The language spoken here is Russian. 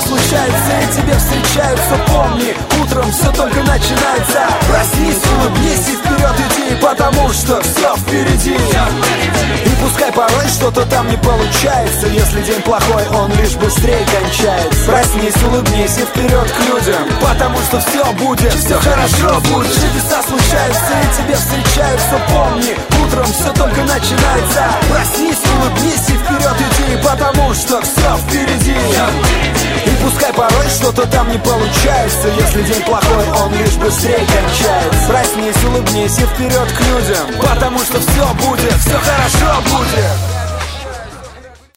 случается и тебе встречаются. Помни, утром все только начинается. Проснись, улыбнись и вперед иди, потому что все впереди. И пускай порой что-то там не получается, если день плохой, он лишь быстрее кончается. Проснись, улыбнись и вперед к людям, потому что все будет, все хорошо будет. Чудеса случаются и тебе встречаются. Помни, утром все только начинается. Проснись, улыбнись и вперед иди, потому что все впереди. И пускай порой что-то там не получается, если день плохой, он лишь быстрее кончается. Проснись, улыбнись и вперед к людям, потому что все будет, все хорошо будет.